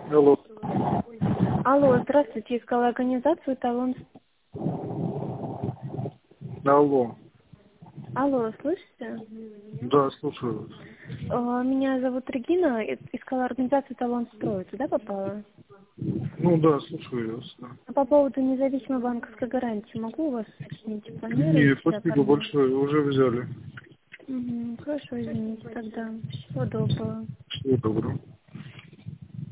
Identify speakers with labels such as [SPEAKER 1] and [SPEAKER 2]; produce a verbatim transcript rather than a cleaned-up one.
[SPEAKER 1] Алло.
[SPEAKER 2] Алло, здравствуйте, искала организацию «Талон».
[SPEAKER 1] Алло.
[SPEAKER 2] Алло, слышите?
[SPEAKER 1] Да, слушаю вас.
[SPEAKER 2] А, Меня зовут Регина, и- искала организацию «Талон Строй». Туда попала?
[SPEAKER 1] Ну да, слушаю вас. Да.
[SPEAKER 2] А по поводу независимой банковской гарантии могу у вас уточнить,
[SPEAKER 1] Не,
[SPEAKER 2] планируете
[SPEAKER 1] спасибо
[SPEAKER 2] оформлять?
[SPEAKER 1] большое, уже взяли.
[SPEAKER 2] Угу, хорошо, извините тогда. Всего доброго.
[SPEAKER 1] Всего доброго.